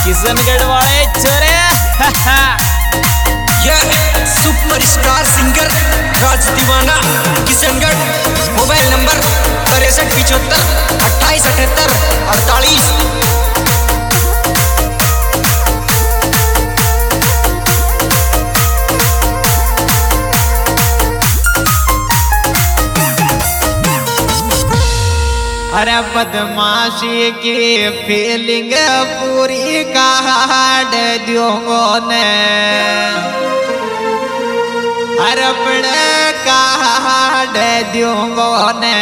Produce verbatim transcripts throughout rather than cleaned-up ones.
किशनगढ़ वाले छोरे। यह सुपर स्टार सिंगर राज दीवाना किशनगढ़। मोबाइल नंबर तिरसठ पिछहत्तर अट्ठाईस अठहत्तर अड़तालीस। अरे बदमाशी की फीलिंग पूरी काट दियोगो ने, अरे अपने काट दियोगो ने।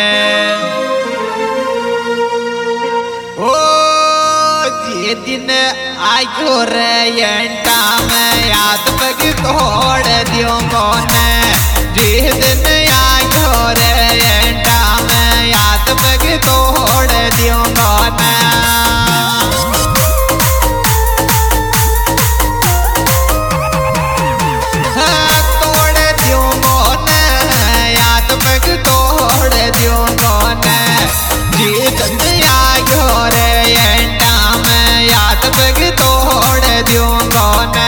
ओ ये दिन आयो रे टाइम याद पग तोड़ दियोगो ने। ये दिन आयो रे टाइम याद पग तोड़ दियोगो ने। तोड़ दियोगो ने याद पग तोड़ दियोगो ने। जी दिन आयो रे टाइम याद पग तोड़ दियोगो ने।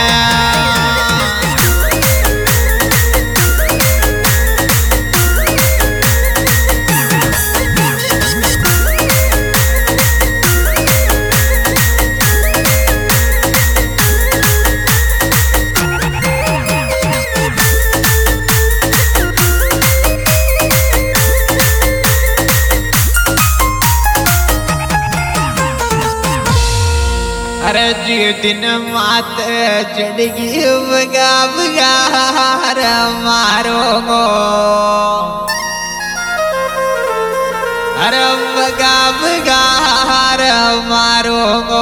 अरे जी दिन मात चढ़गी बगा बगा मारो गो। अरे बगा बगा मारो गो।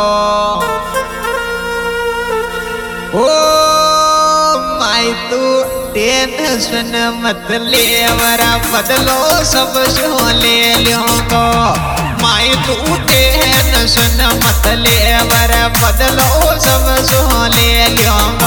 ओ माई तू टेंशन मत ले वरा बदलो सब सो ले लियोगो। माई तू टेंशन मत ले वरा बदलो सब सो ले लियोगो।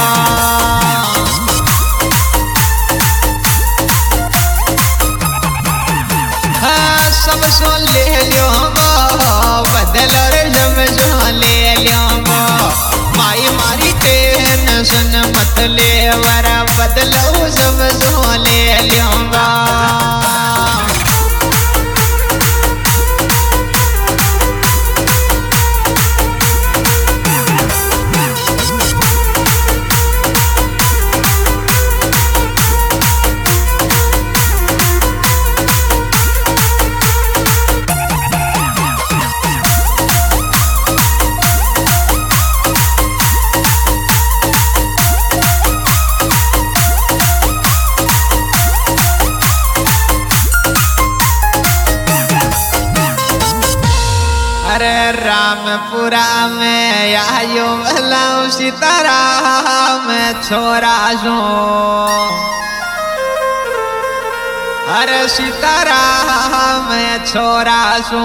हाँ सब सो ले लियोगो बदलो सब सो ले लियोगो। माई मारी टेंशन मत ले वरा बदलो सब सो ले लियोगो। अरे रामपुरा में आयो भलाऊ सीताराम छोरा सो। अरे सीताराम छोरा सो।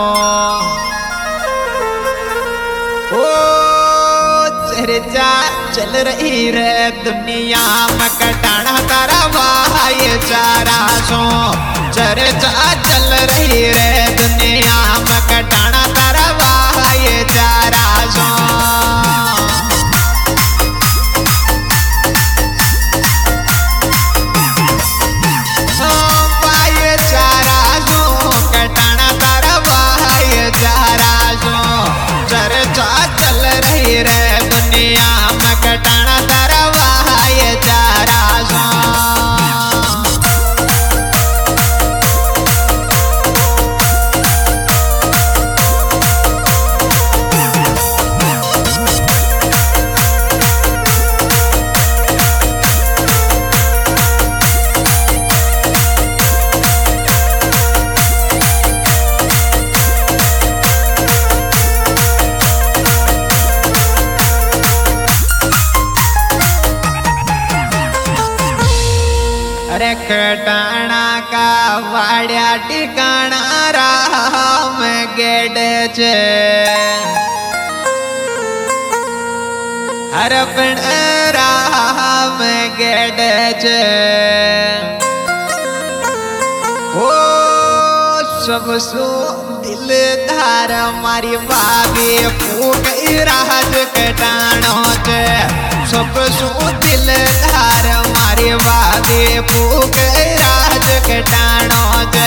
ओ चर्चा चल रही रे दुनिया में कटाना तारा भाईचारा सो। चर्चा चल रही रे दुनिया में कटाना तारा भाईचारा सो। भाईचारा सो कटाना तारा भाईचारा सो। चर्चा चल रही रे दुनिया में कटाना तारा भाईचारा सो। अरे कटाना का वाड्या ठिकाणा राम गेड छे। अरे पण राम गेड छे। ओ सब सो दिल धार मारी बाबे फूक राज कटाणो छे सब सो दिल धार मारी बाबे फूक राज कटाणो छे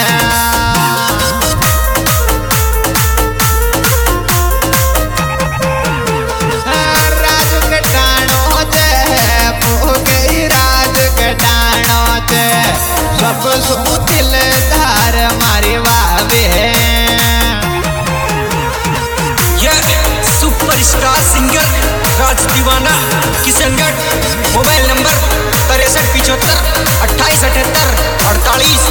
राज कटाणो छे फूक राज कटाणो छे सब सो दिल धार मारी बाबे सुपरस्टार सिंगर राज दीवाना किशनगढ़ मोबाइल नंबर तिरसठ पिछहत्तर अट्ठाईस अठहत्तर अड़तालीस।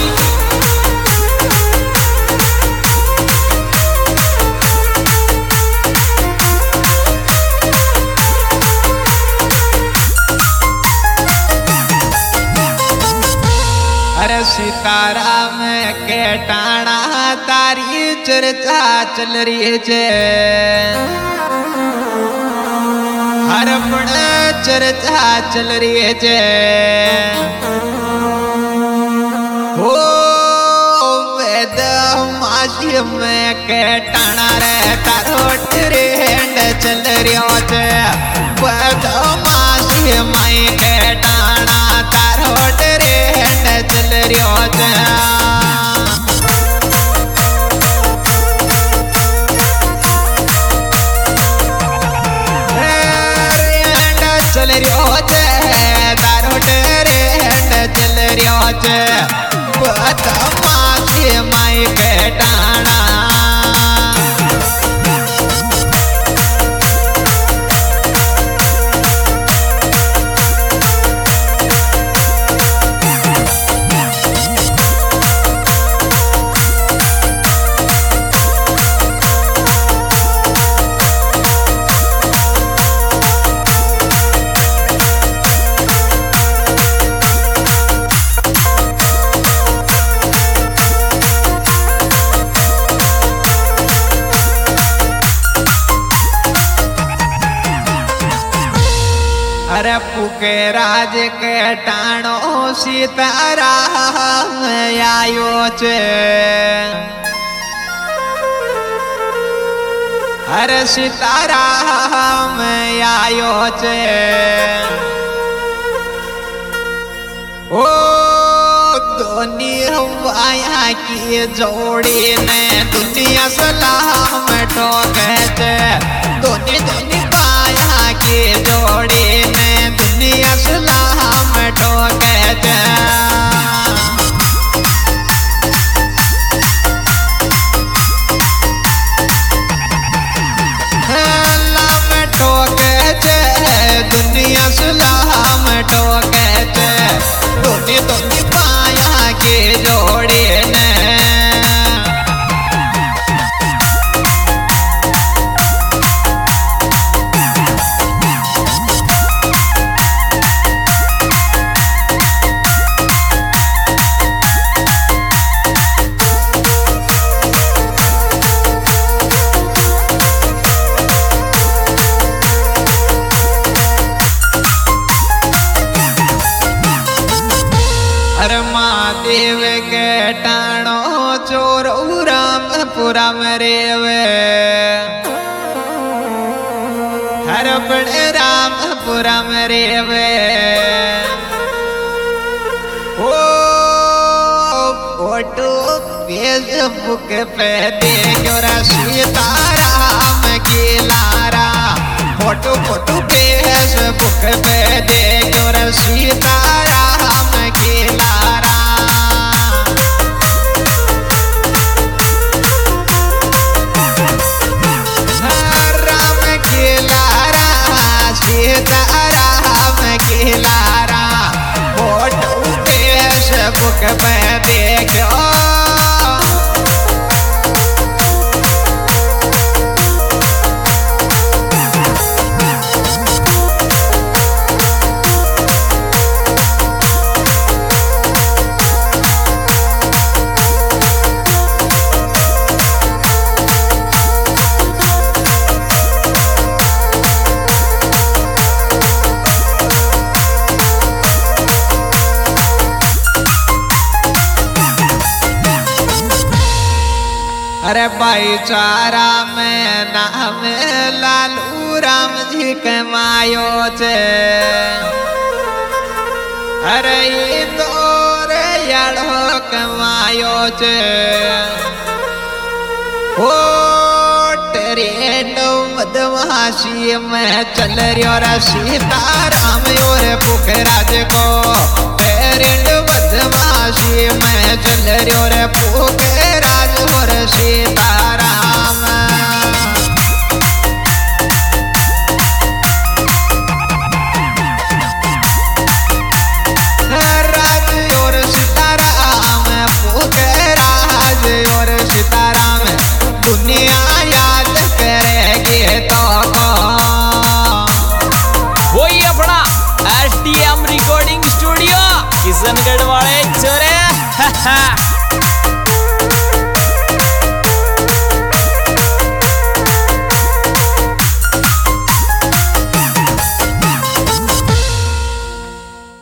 अरे सीताराम के टाणा तारी चर्चा चल रही है हर पड़ चर्चा चल रही है हो वेद मासी में के टाणा रे तारो ट्रेंड चल रही है वेद मासी माई के टाणा तारो ट्रेंड चल रही है चल रियो छे तारो ट्रेंड चल रियो छे बदमाशी माई के टाणा अरे पुके राज के टाणो सीताराम आयो छे अरे सीताराम आयो छे ओ दुनिया की जोड़ी ने दुनिया सलाम ठोके छे दोनी दोनी पाया की जोड़ी ने दुनिया सलाम ठोके छे सलाम ठोके छे दुनिया सलाम ठोके छे दोनी दोनी पाया की जोड़ी ने अरे महादेव के टाणो चोर रामपुरा में रेवे हर बड़े रामपुरा में रेवे ओ फोटो फेसबुक पे देखो रा सीताराम की लारा फोटो फोटो फेसबुक पे देखो रा सीताराम की लारा राम की लारा सीताराम की लारा फोटो फेसबुक पे देखो अरे भाईचारा में नाम लालू राम जी कमायो छे। अरे इंदौर याड़ो कमायो छे। ओ ट्रेन मदमाशी में चल रहा रे सीताराम और पुखराज को। ट्रेन मदमाशी में चल रहा रे पुखराज और सीताराम। राज और सीताराम पुखराज और सीताराम दुनिया याद करेगी तो वही अपना S D M recording studio Kishangarh वाले छोरे।